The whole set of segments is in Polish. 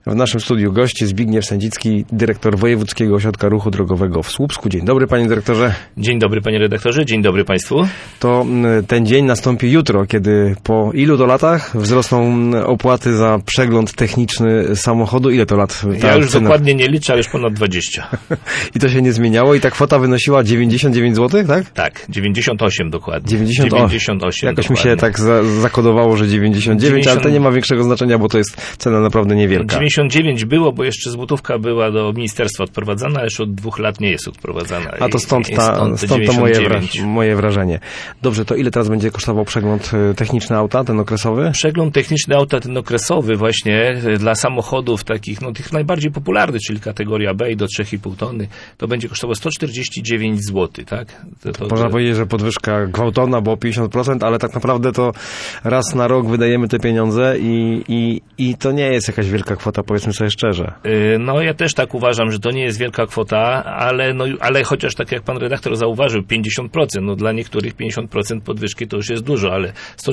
W naszym studiu gości Zbigniew Sędzicki, dyrektor Wojewódzkiego Ośrodka Ruchu Drogowego w Słupsku. Dzień dobry, panie dyrektorze. Dzień dobry, panie redaktorze. Dzień dobry państwu. To ten dzień nastąpi jutro, kiedy po ilu to latach wzrosną opłaty za przegląd techniczny samochodu? Ile to lat? Ja już dokładnie nie liczę, ale już ponad 20. I to się nie zmieniało i ta kwota wynosiła 99 zł, tak? Tak, 98 dokładnie. 98. Jakoś mi się tak zakodowało, że 99, ale to nie ma większego znaczenia, bo to jest cena naprawdę niewielka. 99 było, bo jeszcze złotówka była do ministerstwa odprowadzana, ale już od 2 lat nie jest odprowadzana. A to stąd to moje wrażenie. Dobrze, to ile teraz będzie kosztował przegląd techniczny auta, ten okresowy? Przegląd techniczny auta, ten okresowy właśnie dla samochodów takich, no tych najbardziej popularnych, czyli kategoria B i do 3,5 tony, to będzie kosztowało 149 zł, tak? Można powiedzieć, że podwyżka gwałtowna, bo o 50%, ale tak naprawdę to raz na rok wydajemy te pieniądze i to nie jest jakaś wielka kwota, powiedzmy sobie szczerze. No ja też tak uważam, że to nie jest wielka kwota, ale chociaż tak jak pan redaktor zauważył, 50%, no dla niektórych 50% podwyżki to już jest dużo, ale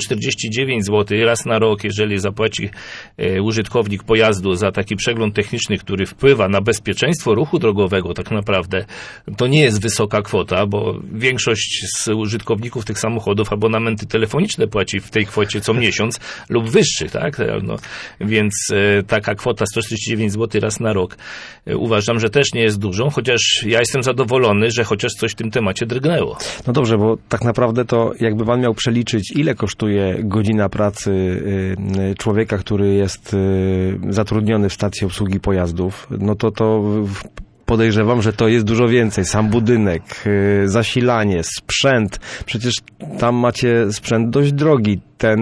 149 zł raz na rok, jeżeli zapłaci użytkownik pojazdu za taki przegląd techniczny, który wpływa na bezpieczeństwo ruchu drogowego tak naprawdę, to nie jest wysoka kwota, bo większość z użytkowników tych samochodów abonamenty telefoniczne płaci w tej kwocie co miesiąc lub wyższych, tak? No, więc taka kwota 149 zł raz na rok uważam, że też nie jest dużą, chociaż ja jestem zadowolony, że chociaż coś w tym temacie drgnęło. No dobrze, bo tak naprawdę to jakby pan miał przeliczyć, ile kosztuje godzina pracy człowieka, który jest zatrudniony w stacji obsługi pojazdów, no to podejrzewam, że to jest dużo więcej. Sam budynek, zasilanie, sprzęt. Przecież tam macie sprzęt dość drogi.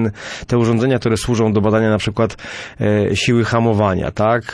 Te urządzenia, które służą do badania na przykład siły hamowania, tak?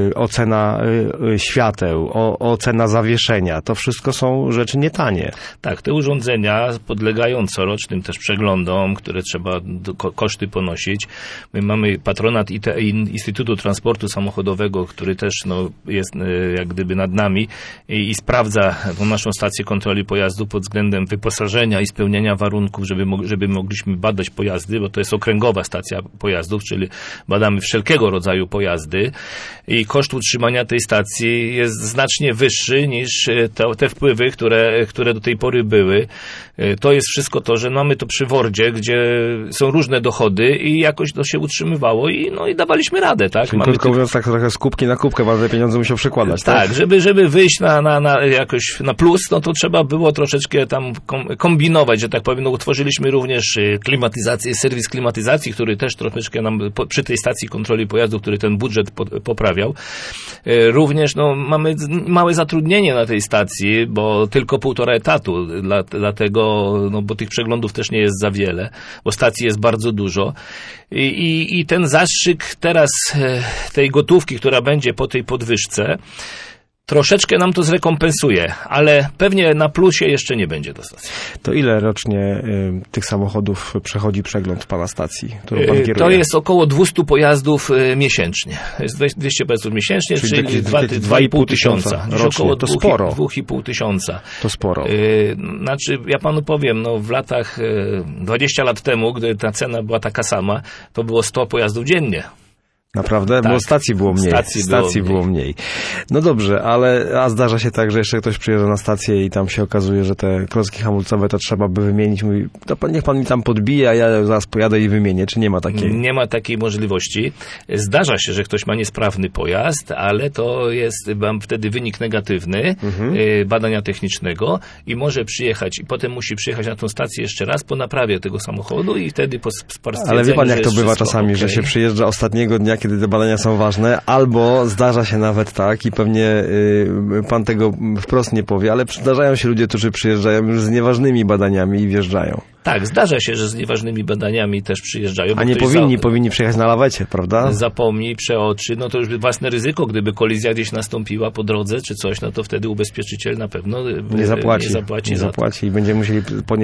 Ocena świateł, ocena zawieszenia. To wszystko są rzeczy nietanie. Tak, te urządzenia podlegają corocznym też przeglądom, które trzeba koszty ponosić. My mamy patronat Instytutu Transportu Samochodowego, który też jest jak gdyby nad nami i sprawdza naszą stację kontroli pojazdu pod względem wyposażenia i spełniania warunków, żeby mogliśmy badać pojazdy, bo to jest okręgowa stacja pojazdów, czyli badamy wszelkiego rodzaju pojazdy i koszt utrzymania tej stacji jest znacznie wyższy niż te wpływy, które do tej pory były. To jest wszystko to, że mamy to przy WORD-zie, gdzie są różne dochody i jakoś to się utrzymywało i dawaliśmy radę, tak? Czyli krótko mówiąc, tak trochę z kubki na kubkę, bo te pieniądze musiał przekładać, tak? Tak, żeby wyjść jakoś na plus, no to trzeba było troszeczkę tam kombinować, że tak powiem. Utworzyliśmy również serwis klimatyzacji, który też troszeczkę nam przy tej stacji kontroli pojazdów, który ten budżet poprawiał. Również mamy małe zatrudnienie na tej stacji, bo tylko 1,5 etatu, dlatego, bo tych przeglądów też nie jest za wiele, bo stacji jest bardzo dużo. I ten zastrzyk teraz tej gotówki, która będzie po tej podwyżce, troszeczkę nam to zrekompensuje, ale pewnie na plusie jeszcze nie będzie do stacji. To ile rocznie tych samochodów przechodzi przegląd pana stacji, którą pan kieruje? To jest około 200 pojazdów miesięcznie. Jest 200 pojazdów miesięcznie, czyli 2,5 tysiąca. Rocznie. To sporo. 2,5 tysiąca. To sporo. Znaczy, ja panu powiem, w latach 20 lat temu, gdy ta cena była taka sama, to było 100 pojazdów dziennie. Naprawdę? Tak. Bo stacji było mniej. Stacji było mniej. No dobrze, a zdarza się tak, że jeszcze ktoś przyjeżdża na stację i tam się okazuje, że te klocki hamulcowe to trzeba by wymienić. Mówi, to niech pan mi tam podbije, a ja zaraz pojadę i wymienię. Czy nie ma takiej? Nie ma takiej możliwości. Zdarza się, że ktoś ma niesprawny pojazd, ale to jest wtedy wynik negatywny badania technicznego i może przyjechać i potem musi przyjechać na tą stację jeszcze raz po naprawie tego samochodu i wtedy po stwierdzeniu, ale wie pan, jak to bywa czasami, że się przyjeżdża ostatniego dnia, kiedy te badania są ważne, albo zdarza się nawet tak i pewnie pan tego wprost nie powie, ale zdarzają się ludzie, którzy przyjeżdżają już z nieważnymi badaniami i wjeżdżają. Tak, zdarza się, że z nieważnymi badaniami też przyjeżdżają. A nie powinni przyjechać na lawecie, prawda? Zapomni, przeoczy, to już własne ryzyko, gdyby kolizja gdzieś nastąpiła po drodze czy coś, to wtedy ubezpieczyciel na pewno nie zapłaci i będziemy musieli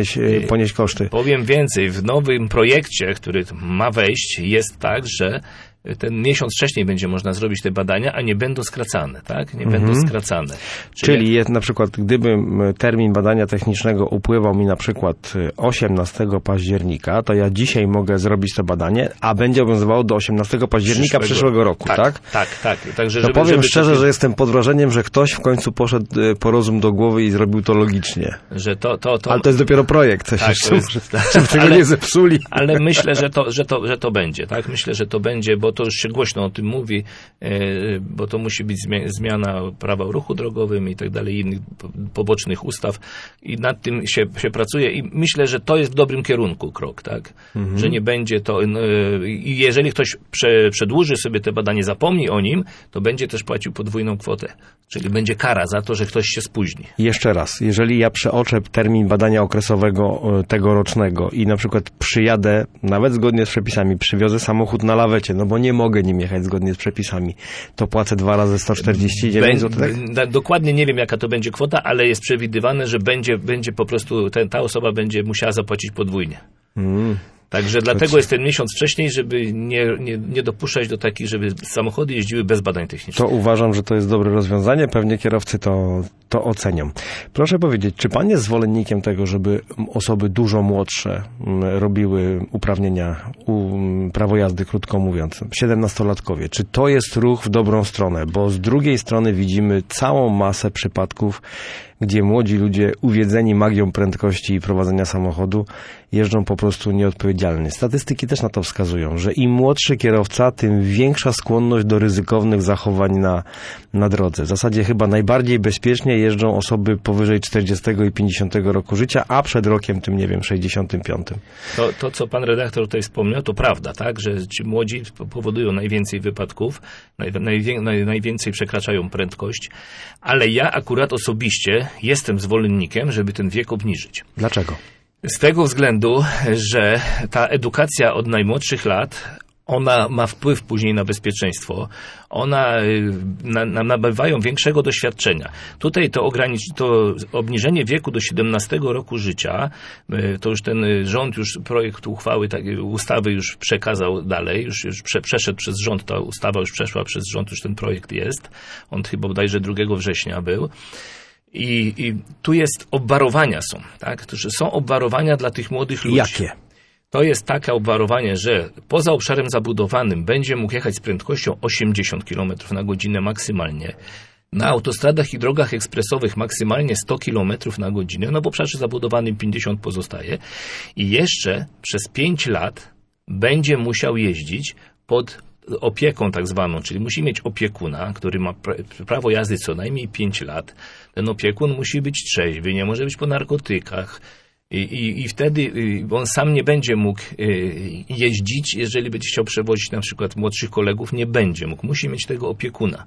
ponieść koszty. Powiem więcej, w nowym projekcie, który ma wejść, jest tak, że ten miesiąc wcześniej będzie można zrobić te badania, a nie będą skracane, tak? Nie będą skracane. Czyli jest na przykład, gdyby termin badania technicznego upływał mi na przykład 18 października, to ja dzisiaj mogę zrobić to badanie, a będzie obowiązywało do 18 października przyszłego roku, tak? Tak. Także, to powiem szczerze, że jestem pod wrażeniem, że ktoś w końcu poszedł po rozum do głowy i zrobił to logicznie. Że Ale to jest dopiero projekt. Tak, żeby tego nie zepsuli. Ale myślę, że to będzie, tak? Myślę, że to będzie, bo to już się głośno o tym mówi, bo to musi być zmiana prawa o ruchu drogowym i tak dalej, innych pobocznych ustaw i nad tym się pracuje i myślę, że to jest w dobrym kierunku krok, tak? Że nie będzie to, i jeżeli ktoś przedłuży sobie te badanie, zapomni o nim, to będzie też płacił podwójną kwotę, czyli będzie kara za to, że ktoś się spóźni. Jeszcze raz, jeżeli ja przeoczę termin badania okresowego tegorocznego i na przykład przyjadę, nawet zgodnie z przepisami, przywiozę samochód na lawecie, no bo nie mogę nim jechać zgodnie z przepisami, to płacę 2 razy 149 zł? Dokładnie nie wiem, jaka to będzie kwota, ale jest przewidywane, że będzie po prostu, ta osoba będzie musiała zapłacić podwójnie. Także dlatego jest ten miesiąc wcześniej, żeby nie dopuszczać do takich, żeby samochody jeździły bez badań technicznych. To uważam, że to jest dobre rozwiązanie. Pewnie kierowcy to ocenią. Proszę powiedzieć, czy pan jest zwolennikiem tego, żeby osoby dużo młodsze robiły uprawnienia, prawo jazdy, krótko mówiąc, 17-latkowie? Czy to jest ruch w dobrą stronę? Bo z drugiej strony widzimy całą masę przypadków, gdzie młodzi ludzie uwiedzeni magią prędkości i prowadzenia samochodu jeżdżą po prostu nieodpowiedzialnie. Statystyki też na to wskazują, że im młodszy kierowca, tym większa skłonność do ryzykownych zachowań na drodze. W zasadzie chyba najbardziej bezpiecznie jeżdżą osoby powyżej 40 i 50 roku życia, a przed rokiem tym, 65. To, co pan redaktor tutaj wspomniał, to prawda, tak, że ci młodzi powodują najwięcej wypadków, najwięcej przekraczają prędkość, ale ja akurat osobiście jestem zwolennikiem, żeby ten wiek obniżyć. Dlaczego? Z tego względu, że ta edukacja od najmłodszych lat, ona ma wpływ później na bezpieczeństwo. Nabywają większego doświadczenia. Tutaj to obniżenie wieku do 17 roku życia, to już ten rząd, projekt uchwały, ustawy już przekazał dalej, już przeszedł przez rząd, ta ustawa już przeszła przez rząd, już ten projekt jest. On chyba bodajże 2 września był. I tu jest obwarowania tak? Są obwarowania dla tych młodych ludzi. Jakie? To jest takie obwarowanie, że poza obszarem zabudowanym będzie mógł jechać z prędkością 80 km na godzinę maksymalnie. Na autostradach i drogach ekspresowych maksymalnie 100 km na godzinę, no bo w obszarze zabudowanym 50 pozostaje. I jeszcze przez 5 lat będzie musiał jeździć pod opieką tak zwaną, czyli musi mieć opiekuna, który ma prawo jazdy co najmniej 5 lat. Ten opiekun musi być trzeźwy, nie może być po narkotykach. I wtedy on sam nie będzie mógł jeździć, jeżeli będzie chciał przewozić na przykład młodszych kolegów, nie będzie mógł. Musi mieć tego opiekuna.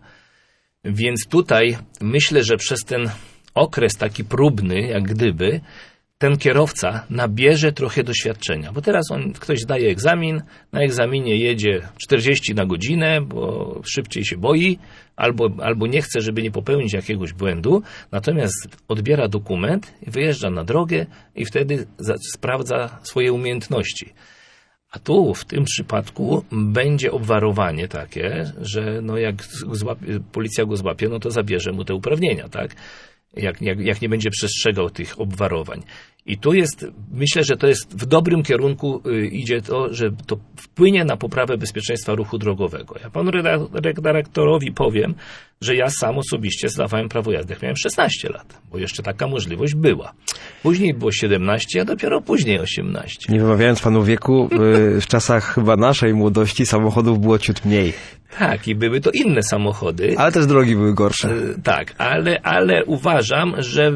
Więc tutaj myślę, że przez ten okres taki próbny, jak gdyby, ten kierowca nabierze trochę doświadczenia. Bo teraz ktoś zdaje egzamin, na egzaminie jedzie 40 na godzinę, bo szybciej się boi, albo nie chce, żeby nie popełnić jakiegoś błędu, natomiast odbiera dokument, wyjeżdża na drogę i wtedy sprawdza swoje umiejętności. A tu w tym przypadku będzie obwarowanie takie, że jak policja go złapie, no to zabierze mu te uprawnienia, tak? Jak nie będzie przestrzegał tych obwarowań. I tu myślę, że to jest w dobrym kierunku idzie to, że to wpłynie na poprawę bezpieczeństwa ruchu drogowego. Ja panu redaktorowi powiem, że ja sam osobiście zdawałem prawo jazdy, jak miałem 16 lat, bo jeszcze taka możliwość była. Później było 17, a dopiero później 18. Nie wymawiając panu wieku, w czasach chyba naszej młodości samochodów było ciut mniej. Tak, i były to inne samochody. Ale też drogi były gorsze. Tak, ale uważam,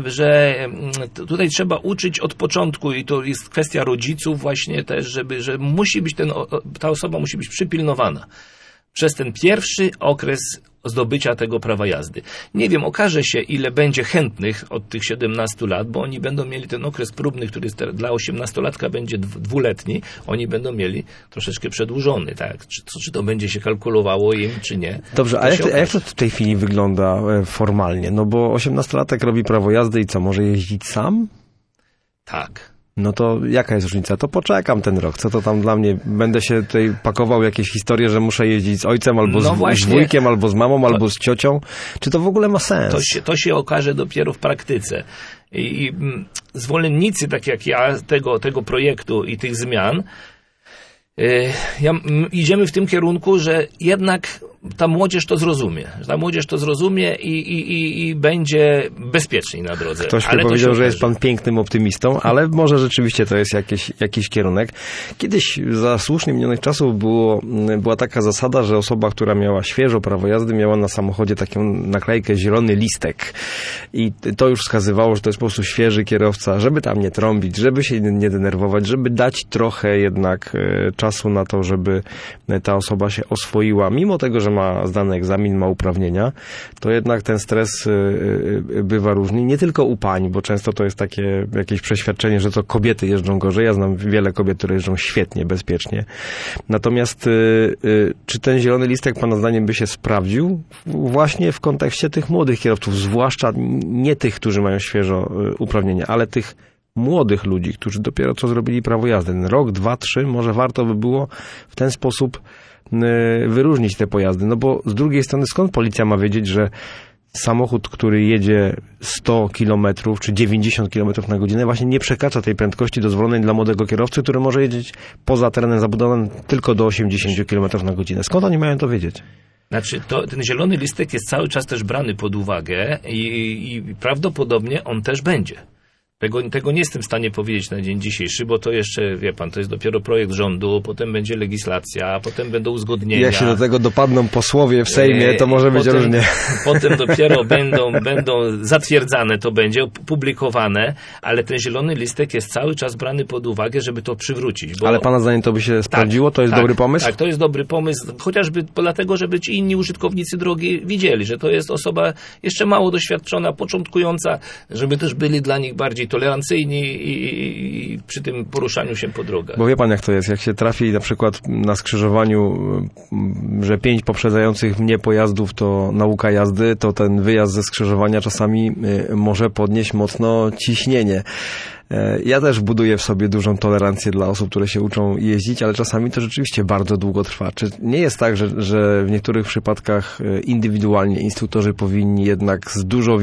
że tutaj trzeba uczyć od początku i to jest kwestia rodziców właśnie też, że musi być ta osoba musi być przypilnowana przez ten pierwszy okres zdobycia tego prawa jazdy. Nie wiem, okaże się, ile będzie chętnych od tych 17 lat, bo oni będą mieli ten okres próbny, który dla 18-latka będzie 2-letni, oni będą mieli troszeczkę przedłużony, tak? Czy to będzie się kalkulowało im, czy nie? Dobrze, a jak to w tej chwili wygląda formalnie? No bo 18-latek robi prawo jazdy i co, może jeździć sam? Tak. No to jaka jest różnica? To poczekam ten rok. Co to tam dla mnie? Będę się tutaj pakował jakieś historie, że muszę jeździć z ojcem, albo z wujkiem, albo z mamą, albo z ciocią. Czy to w ogóle ma sens? To się okaże dopiero w praktyce. I zwolennicy, tak jak ja, tego projektu i tych zmian, idziemy w tym kierunku, że jednak ta młodzież to zrozumie i będzie bezpieczniej na drodze. Ktoś mi powiedział, że jest pan pięknym optymistą, ale może rzeczywiście to jest jakiś kierunek. Kiedyś za słusznie minionych czasów była taka zasada, że osoba, która miała świeżo prawo jazdy, miała na samochodzie taką naklejkę zielony listek. I to już wskazywało, że to jest po prostu świeży kierowca, żeby tam nie trąbić, żeby się nie denerwować, żeby dać trochę jednak czasu na to, żeby ta osoba się oswoiła. Mimo tego, że ma zdany egzamin, ma uprawnienia, to jednak ten stres bywa różny. Nie tylko u pań, bo często to jest takie jakieś przeświadczenie, że to kobiety jeżdżą gorzej. Ja znam wiele kobiet, które jeżdżą świetnie, bezpiecznie. Natomiast czy ten zielony listek pana zdaniem by się sprawdził właśnie w kontekście tych młodych kierowców, zwłaszcza nie tych, którzy mają świeżo uprawnienia, ale tych młodych ludzi, którzy dopiero co zrobili prawo jazdy. Rok, 2, 3, może warto by było w ten sposób wyróżnić te pojazdy. No bo z drugiej strony skąd policja ma wiedzieć, że samochód, który jedzie 100 km czy 90 km na godzinę właśnie nie przekracza tej prędkości dozwolonej dla młodego kierowcy, który może jeździć poza terenem zabudowanym tylko do 80 km na godzinę. Skąd oni mają to wiedzieć? Znaczy, ten zielony listek jest cały czas też brany pod uwagę i prawdopodobnie on też będzie. Tego nie jestem w stanie powiedzieć na dzień dzisiejszy, bo to jeszcze, wie pan, to jest dopiero projekt rządu, potem będzie legislacja, potem będą uzgodnienia. Jak się do tego dopadną posłowie w Sejmie, to może być różnie. Potem dopiero będą zatwierdzane, to będzie publikowane, ale ten zielony listek jest cały czas brany pod uwagę, żeby to przywrócić. Ale pana zdaniem to by się sprawdziło? To jest dobry pomysł? Tak, to jest dobry pomysł, chociażby dlatego, żeby ci inni użytkownicy drogi widzieli, że to jest osoba jeszcze mało doświadczona, początkująca, żeby też byli dla nich bardziej tolerancyjni i przy tym poruszaniu się po drogach. Bo wie pan jak to jest, jak się trafi na przykład na skrzyżowaniu, że 5 poprzedzających mnie pojazdów to nauka jazdy, to ten wyjazd ze skrzyżowania czasami może podnieść mocno ciśnienie. Ja też buduję w sobie dużą tolerancję dla osób, które się uczą jeździć, ale czasami to rzeczywiście bardzo długo trwa. Czy nie jest tak, że w niektórych przypadkach indywidualnie instruktorzy powinni jednak z dużo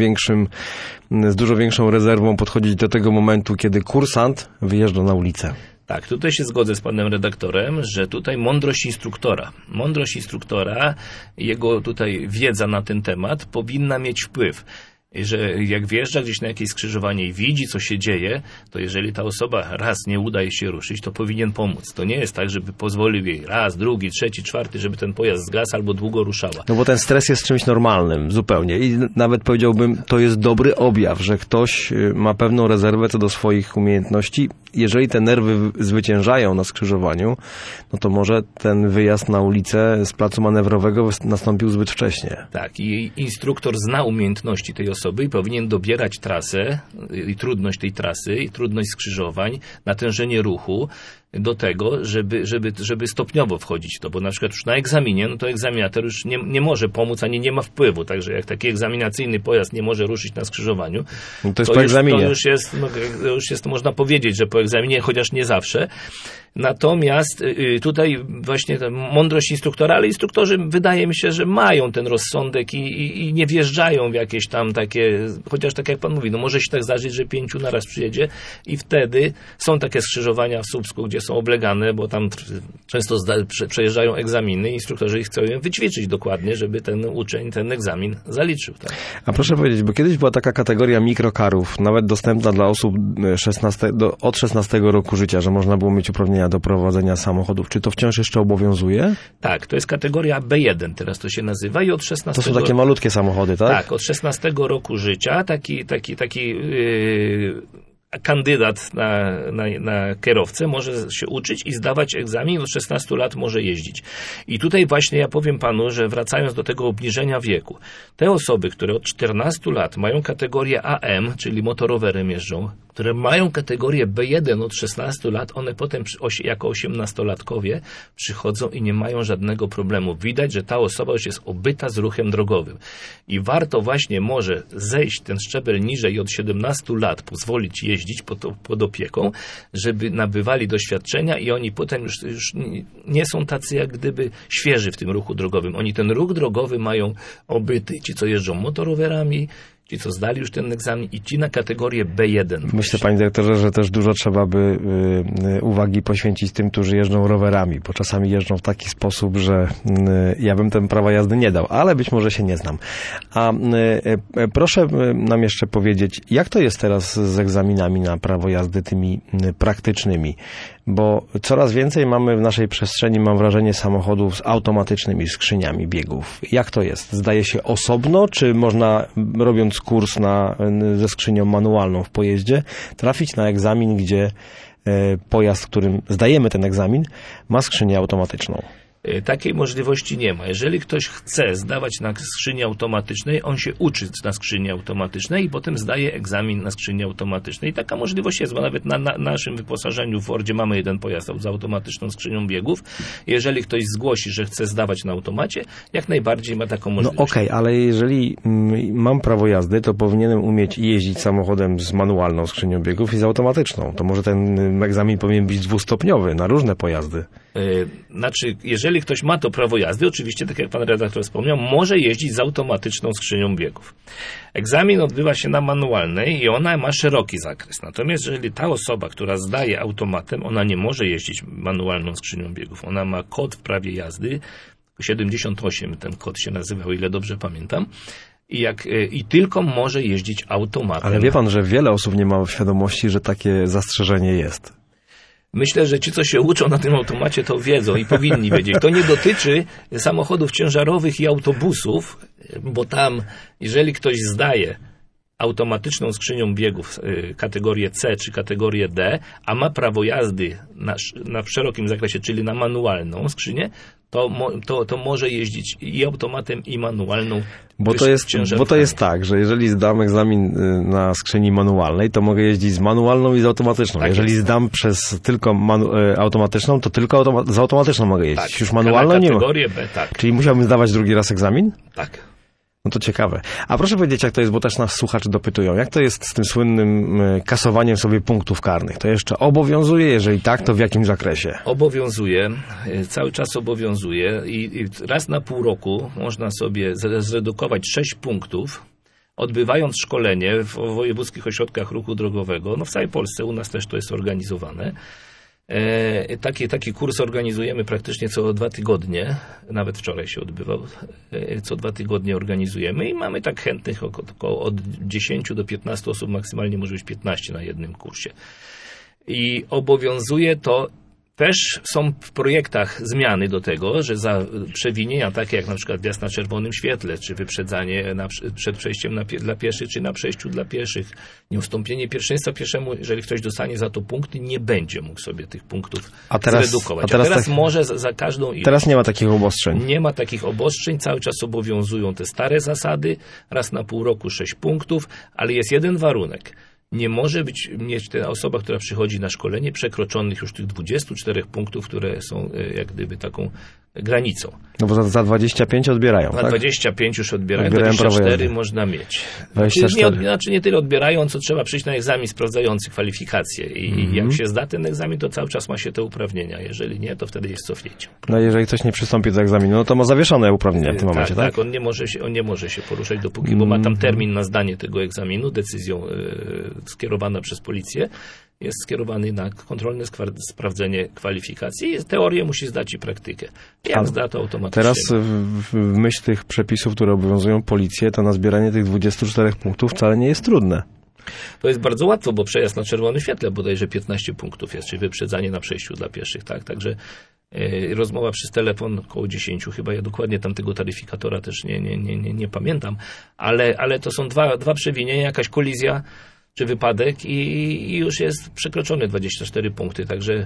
większą rezerwą podchodzić do tego momentu, kiedy kursant wyjeżdża na ulicę? Tak, tutaj się zgodzę z panem redaktorem, że tutaj mądrość instruktora, jego tutaj wiedza na ten temat powinna mieć wpływ. Że jak wjeżdża gdzieś na jakieś skrzyżowanie i widzi, co się dzieje, to jeżeli ta osoba raz nie udaje się ruszyć, to powinien pomóc. To nie jest tak, żeby pozwolił jej raz, drugi, trzeci, czwarty, żeby ten pojazd zgasł albo długo ruszała. No bo ten stres jest czymś normalnym, zupełnie. I nawet powiedziałbym, to jest dobry objaw, że ktoś ma pewną rezerwę co do swoich umiejętności. Jeżeli te nerwy zwyciężają na skrzyżowaniu, no to może ten wyjazd na ulicę z placu manewrowego nastąpił zbyt wcześnie. Tak, i instruktor zna umiejętności tej osoby i powinien dobierać trasę i trudność tej trasy i trudność skrzyżowań, natężenie ruchu do tego, żeby stopniowo wchodzić w to, bo na przykład już na egzaminie, no to egzaminator już nie może pomóc, ani nie ma wpływu, także jak taki egzaminacyjny pojazd nie może ruszyć na skrzyżowaniu, no to jest po egzaminie. To już jest, można powiedzieć, że po egzaminie, chociaż nie zawsze. Natomiast tutaj właśnie ta mądrość instruktora, ale instruktorzy wydaje mi się, że mają ten rozsądek i nie wjeżdżają w jakieś tam takie, chociaż tak jak pan mówi, no może się tak zdarzyć, że 5 naraz przyjedzie i wtedy są takie skrzyżowania w Słupsku, gdzie są oblegane, bo tam często przejeżdżają egzaminy i instruktorzy ich chcą wyćwiczyć dokładnie, żeby ten uczeń ten egzamin zaliczył. Tak? A proszę powiedzieć, bo kiedyś była taka kategoria mikrokarów, nawet dostępna dla osób od 16 roku życia, że można było mieć uprawnienia do prowadzenia samochodów. Czy to wciąż jeszcze obowiązuje? Tak, to jest kategoria B1, teraz to się nazywa i od 16... To są takie malutkie samochody, tak? Tak, od 16 roku życia taki kandydat na kierowcę może się uczyć i zdawać egzamin, od 16 lat może jeździć. I tutaj właśnie ja powiem panu, że wracając do tego obniżenia wieku, te osoby, które od 14 lat mają kategorię AM, czyli motorowerem jeżdżą, które mają kategorię B1 od 16 lat, one potem jako 18-latkowie przychodzą i nie mają żadnego problemu. Widać, że ta osoba już jest obyta z ruchem drogowym. I warto właśnie może zejść ten szczebel niżej i od 17 lat pozwolić jeździć pod opieką, żeby nabywali doświadczenia i oni potem już nie są tacy jak gdyby świeży w tym ruchu drogowym. Oni ten ruch drogowy mają obyty. Ci, co jeżdżą motorowerami, ci, co zdali już ten egzamin i ci na kategorię B1. Myślę, panie dyrektorze, że też dużo trzeba by uwagi poświęcić tym, którzy jeżdżą rowerami, bo czasami jeżdżą w taki sposób, że ja bym ten prawa jazdy nie dał, ale być może się nie znam. A proszę nam jeszcze powiedzieć, jak to jest teraz z egzaminami na prawo jazdy tymi praktycznymi? Bo coraz więcej mamy w naszej przestrzeni, mam wrażenie, samochodów z automatycznymi skrzyniami biegów. Jak to jest? Zdaje się osobno, czy można, robiąc kurs ze skrzynią manualną w pojeździe, trafić na egzamin, gdzie pojazd, którym zdajemy ten egzamin, ma skrzynię automatyczną? Takiej możliwości nie ma. Jeżeli ktoś chce zdawać na skrzyni automatycznej, on się uczy na skrzyni automatycznej i potem zdaje egzamin na skrzyni automatycznej. I taka możliwość jest, bo nawet na naszym wyposażeniu w Fordzie mamy jeden pojazd z automatyczną skrzynią biegów. Jeżeli ktoś zgłosi, że chce zdawać na automacie, jak najbardziej ma taką możliwość. No okej, ale jeżeli mam prawo jazdy, to powinienem umieć jeździć samochodem z manualną skrzynią biegów i z automatyczną. To może ten egzamin powinien być dwustopniowy na różne pojazdy. Znaczy, jeżeli ktoś ma to prawo jazdy, oczywiście, tak jak pan redaktor wspomniał, może jeździć z automatyczną skrzynią biegów. Egzamin odbywa się na manualnej i ona ma szeroki zakres. Natomiast jeżeli ta osoba, która zdaje automatem, ona nie może jeździć manualną skrzynią biegów. Ona ma kod w prawie jazdy, 78 ten kod się nazywa, o ile dobrze pamiętam. I tylko może jeździć automatem. Ale wie pan, że wiele osób nie ma świadomości, że takie zastrzeżenie jest. Myślę, że ci, co się uczą na tym automacie, to wiedzą i powinni wiedzieć. To nie dotyczy samochodów ciężarowych i autobusów, bo tam, jeżeli ktoś zdaje automatyczną skrzynią biegów kategorię C czy kategorię D, a ma prawo jazdy w szerokim zakresie, czyli na manualną skrzynię, to może jeździć i automatem, i manualną. Bo to jest tak, że jeżeli zdam egzamin na skrzyni manualnej, to mogę jeździć z manualną i z automatyczną. Tak, jeżeli zdam przez tylko automatyczną, to tylko z automatyczną mogę jeździć. Tak, już manualną nie ma. Kategorię B, tak. Czyli musiałbym zdawać drugi raz egzamin? Tak. No to ciekawe. A proszę powiedzieć, jak to jest, bo też nas słuchacze dopytują, jak to jest z tym słynnym kasowaniem sobie punktów karnych? To jeszcze obowiązuje? Jeżeli tak, to w jakim zakresie? Obowiązuje. Cały czas obowiązuje i raz na pół roku można sobie zredukować 6 punktów, odbywając szkolenie w wojewódzkich ośrodkach ruchu drogowego. No w całej Polsce, u nas też to jest organizowane. Taki kurs organizujemy praktycznie co 2 tygodnie, nawet wczoraj się odbywał, co 2 tygodnie organizujemy i mamy tak chętnych około od 10 do 15 osób, maksymalnie może być 15 na jednym kursie. I obowiązuje to, też są w projektach zmiany do tego, że za przewinienia takie jak na przykład wjazd na czerwonym świetle, czy wyprzedzanie przed przejściem dla pieszych, czy na przejściu dla pieszych, nieustąpienie pierwszeństwa pieszemu, jeżeli ktoś dostanie za to punkty, nie będzie mógł sobie tych punktów zredukować. A teraz może za każdą ilość. Teraz nie ma takich obostrzeń. Nie ma takich obostrzeń, cały czas obowiązują te stare zasady, raz na pół roku 6 punktów, ale jest jeden warunek. Nie może mieć ta osoba, która przychodzi na szkolenie, przekroczonych już tych 24 punktów, które są jak gdyby taką granicą. No bo za 25 odbierają, tak? Za 25 już odbierają 24 można mieć. 24. Znaczy nie tyle odbierają, co trzeba przyjść na egzamin sprawdzający kwalifikacje. I jak się zda ten egzamin, to cały czas ma się te uprawnienia. Jeżeli nie, to wtedy jest cofnięcie. No jeżeli ktoś nie przystąpi do egzaminu, no to ma zawieszone uprawnienia w tym momencie, tak? Tak, on nie może się poruszać dopóki, bo ma tam termin na zdanie tego egzaminu, decyzją skierowana przez policję. Jest skierowany na kontrolne sprawdzenie kwalifikacji. Teorię musi zdać i praktykę. Jak zda, to automatycznie. Teraz w myśl tych przepisów, które obowiązują policję, to na zbieranie tych 24 punktów wcale nie jest trudne. To jest bardzo łatwo, bo przejazd na czerwonym świetle bodajże 15 punktów jest, czy wyprzedzanie na przejściu dla pieszych, tak? Także rozmowa przez telefon około 10 chyba, ja dokładnie tamtego taryfikatora też nie pamiętam, ale to są dwa przewinienia, jakaś kolizja, czy wypadek i już jest przekroczone 24 punkty, także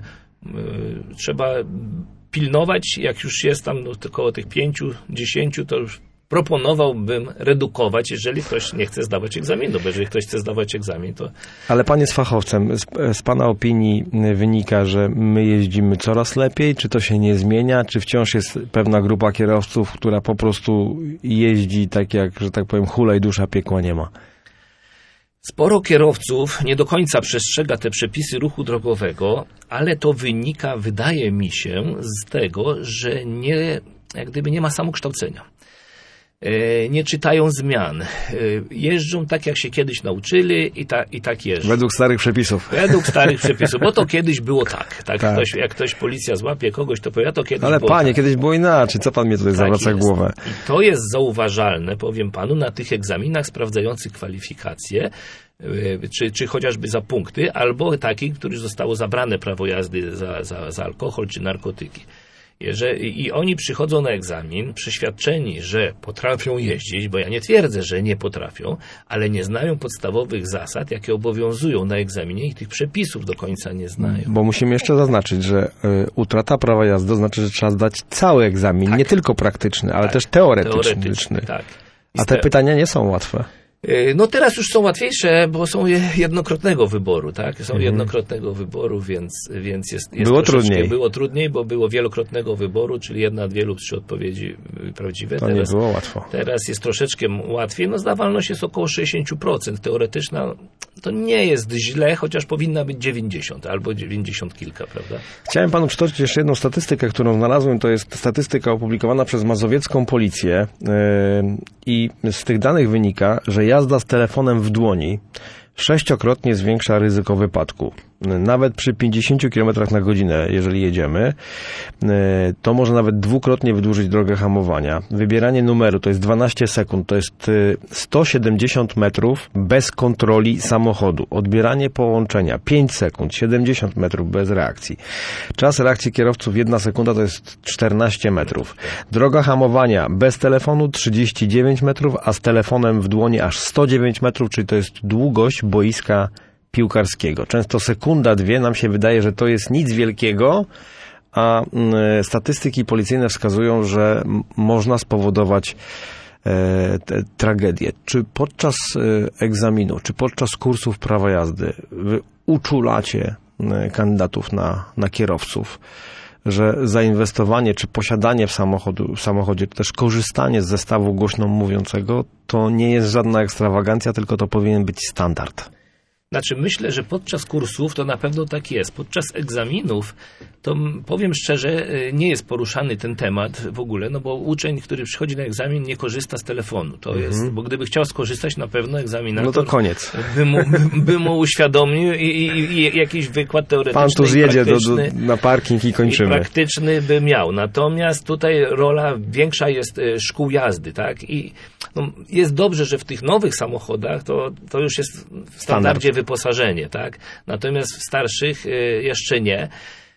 trzeba pilnować, jak już jest tam około tych 5-10, to już proponowałbym redukować, jeżeli ktoś nie chce zdawać egzaminu, bo jeżeli ktoś chce zdawać egzamin, to... Ale pan jest fachowcem. Z pana opinii wynika, że my jeździmy coraz lepiej, czy to się nie zmienia, czy wciąż jest pewna grupa kierowców, która po prostu jeździ tak jak, że tak powiem, hulaj dusza, piekła nie ma? Sporo kierowców nie do końca przestrzega te przepisy ruchu drogowego, ale to wynika, wydaje mi się, z tego, że jak gdyby nie ma samokształcenia. Nie czytają zmian. Jeżdżą tak, jak się kiedyś nauczyli i tak jeżdżą. Według starych przepisów. Według starych przepisów, bo to kiedyś było tak. Jak ktoś policja złapie kogoś, to powie, to kiedyś ale było panie, tak. Kiedyś było inaczej. Co pan mnie tutaj zawraca głowę? I to jest zauważalne, powiem panu, na tych egzaminach sprawdzających kwalifikacje, czy chociażby za punkty, albo takich, których zostało zabrane prawo jazdy za alkohol czy narkotyki. I oni przychodzą na egzamin przeświadczeni, że potrafią jeździć, bo ja nie twierdzę, że nie potrafią, ale nie znają podstawowych zasad, jakie obowiązują na egzaminie i tych przepisów do końca nie znają. Bo musimy jeszcze zaznaczyć, że utrata prawa jazdy znaczy, że trzeba zdać cały egzamin, nie tylko praktyczny, ale też teoretyczny. Tak. A te pytania nie są łatwe. No teraz już są łatwiejsze, bo są jednokrotnego wyboru, tak? Są jednokrotnego wyboru, więc jest było trudniej. Było trudniej, bo było wielokrotnego wyboru, czyli 1, 2 lub 3 odpowiedzi prawdziwe. To teraz nie było łatwo. Teraz jest troszeczkę łatwiej. No zdawalność jest około 60%. Teoretyczna to nie jest źle, chociaż powinna być 90 albo 90 kilka, prawda? Chciałem panu przytoczyć jeszcze jedną statystykę, którą znalazłem. To jest statystyka opublikowana przez mazowiecką policję i z tych danych wynika, że jazda z telefonem w dłoni 6-krotnie zwiększa ryzyko wypadku. Nawet przy 50 km na godzinę, jeżeli jedziemy, to może nawet 2-krotnie wydłużyć drogę hamowania. Wybieranie numeru to jest 12 sekund, to jest 170 metrów bez kontroli samochodu. Odbieranie połączenia 5 sekund, 70 metrów bez reakcji. Czas reakcji kierowców 1 sekunda to jest 14 metrów. Droga hamowania bez telefonu 39 metrów, a z telefonem w dłoni aż 109 metrów, czyli to jest długość boiska piłkarskiego. Często sekunda, 2 nam się wydaje, że to jest nic wielkiego, a statystyki policyjne wskazują, że można spowodować tragedię. Czy podczas egzaminu, czy podczas kursów prawa jazdy wy uczulacie kandydatów na kierowców, że zainwestowanie czy posiadanie w samochodzie, czy też korzystanie z zestawu głośno mówiącego to nie jest żadna ekstrawagancja, tylko to powinien być standard? Znaczy myślę, że podczas kursów to na pewno tak jest. Podczas egzaminów to powiem szczerze, nie jest poruszany ten temat w ogóle, no bo uczeń, który przychodzi na egzamin, nie korzysta z telefonu. To jest, bo gdyby chciał skorzystać, na pewno egzaminator... No to koniec. By mu uświadomił i jakiś wykład teoretyczny. Pan tu zjedzie na parking i kończymy. I praktyczny by miał. Natomiast tutaj rola większa jest szkół jazdy, tak? I jest dobrze, że w tych nowych samochodach to już jest w standardzie wyposażenie, tak? Natomiast w starszych jeszcze nie.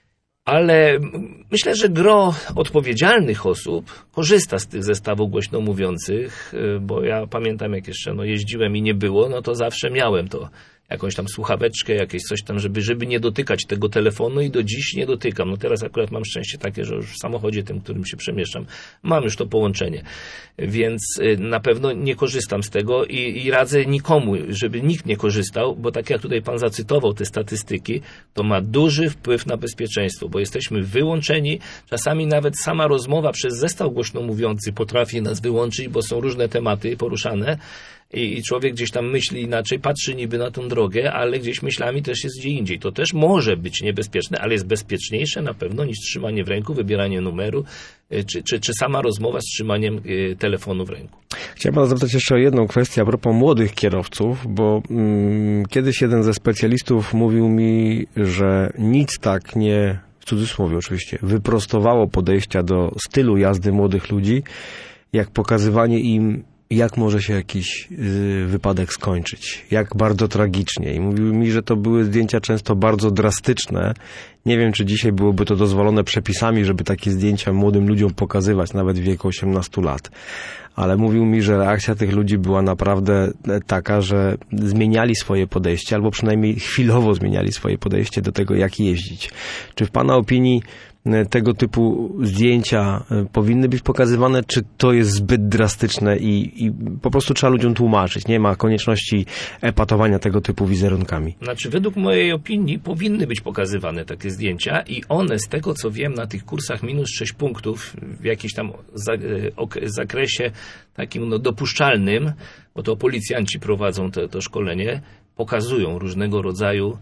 Ale myślę, że gro odpowiedzialnych osób korzysta z tych zestawów głośno mówiących, bo ja pamiętam, jak jeszcze jeździłem i nie było, no to zawsze miałem to. Jakąś tam słuchaweczkę, jakieś coś tam, żeby nie dotykać tego telefonu i do dziś nie dotykam. No teraz akurat mam szczęście takie, że już w samochodzie tym, którym się przemieszczam, mam już to połączenie. Więc na pewno nie korzystam z tego i radzę nikomu, żeby nikt nie korzystał, bo tak jak tutaj pan zacytował te statystyki, to ma duży wpływ na bezpieczeństwo, bo jesteśmy wyłączeni. Czasami nawet sama rozmowa przez zestaw głośno mówiący potrafi nas wyłączyć, bo są różne tematy poruszane. I człowiek gdzieś tam myśli inaczej, patrzy niby na tą drogę, ale gdzieś myślami też jest gdzie indziej. To też może być niebezpieczne, ale jest bezpieczniejsze na pewno niż trzymanie w ręku, wybieranie numeru, czy sama rozmowa z trzymaniem telefonu w ręku. Chciałem pana zapytać jeszcze o jedną kwestię a propos młodych kierowców, bo kiedyś jeden ze specjalistów mówił mi, że nic tak nie, w cudzysłowie oczywiście, wyprostowało podejścia do stylu jazdy młodych ludzi, jak pokazywanie im, jak może się jakiś wypadek skończyć, jak bardzo tragicznie. I mówił mi, że to były zdjęcia często bardzo drastyczne. Nie wiem, czy dzisiaj byłoby to dozwolone przepisami, żeby takie zdjęcia młodym ludziom pokazywać, nawet w wieku 18 lat. Ale mówił mi, że reakcja tych ludzi była naprawdę taka, że zmieniali swoje podejście, albo przynajmniej chwilowo zmieniali swoje podejście do tego, jak jeździć. Czy w pana opinii tego typu zdjęcia powinny być pokazywane, czy to jest zbyt drastyczne i po prostu trzeba ludziom tłumaczyć? Nie ma konieczności epatowania tego typu wizerunkami. Znaczy, według mojej opinii powinny być pokazywane takie zdjęcia i one, z tego co wiem, na tych kursach minus 6 punktów w jakimś tam zakresie takim dopuszczalnym, bo to policjanci prowadzą to szkolenie, pokazują różnego rodzaju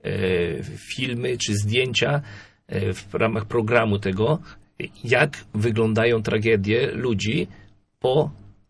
filmy czy zdjęcia w ramach programu tego, jak wyglądają tragedie ludzi po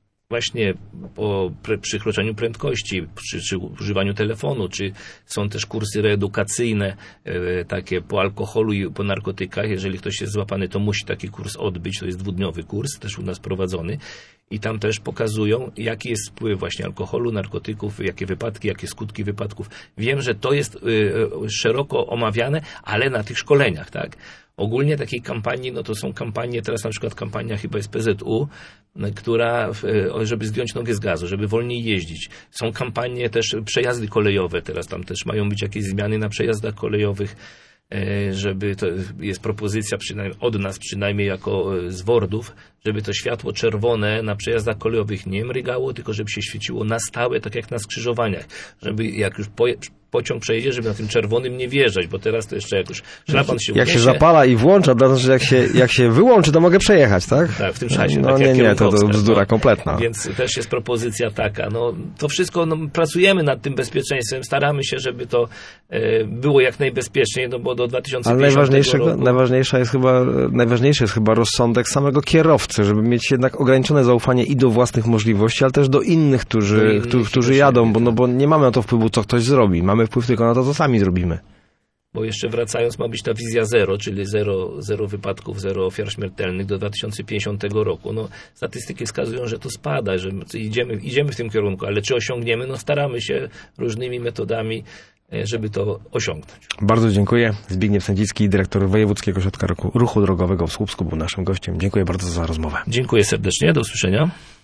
przekroczeniu prędkości, czy używaniu telefonu, czy są też kursy reedukacyjne, takie po alkoholu i po narkotykach. Jeżeli ktoś jest złapany, to musi taki kurs odbyć. To jest 2-dniowy kurs, też u nas prowadzony. I tam też pokazują, jaki jest wpływ właśnie alkoholu, narkotyków, jakie wypadki, jakie skutki wypadków. Wiem, że to jest szeroko omawiane, ale na tych szkoleniach, tak? Ogólnie takiej kampanii, no to są kampanie, teraz na przykład kampania chyba jest PZU, która, żeby zdjąć nogę z gazu, żeby wolniej jeździć. Są kampanie też, przejazdy kolejowe, teraz tam też mają być jakieś zmiany na przejazdach kolejowych, żeby to jest propozycja od nas przynajmniej jako z WORD-ów, żeby to światło czerwone na przejazdach kolejowych nie mrygało, tylko żeby się świeciło na stałe, tak jak na skrzyżowaniach. Żeby jak już pociąg przejedzie, żeby na tym czerwonym nie wjeżdżać, bo teraz to jeszcze jak już szlaban się Jak się zapala i włącza, to znaczy jak się wyłączy, to mogę przejechać, tak? Tak, w tym czasie. No tak jak nie, to bzdura kompletna. Więc też jest propozycja taka. No, to wszystko, pracujemy nad tym bezpieczeństwem, staramy się, żeby to było jak najbezpieczniej, no bo do 2050 Ale roku... najważniejszy jest chyba rozsądek samego kierowcy, żeby mieć jednak ograniczone zaufanie i do własnych możliwości, ale też do innych, którzy jadą, bo nie mamy na to wpływu, co ktoś zrobi. Mamy wpływ tylko na to, co sami zrobimy. Bo jeszcze wracając, ma być ta wizja zero, czyli zero wypadków, zero ofiar śmiertelnych do 2050 roku. No, statystyki wskazują, że to spada, że idziemy w tym kierunku, ale czy osiągniemy? No, staramy się różnymi metodami, żeby to osiągnąć. Bardzo dziękuję. Zbigniew Sędzicki, dyrektor Wojewódzkiego Ośrodka Ruchu Drogowego w Słupsku, był naszym gościem. Dziękuję bardzo za rozmowę. Dziękuję serdecznie. Do usłyszenia.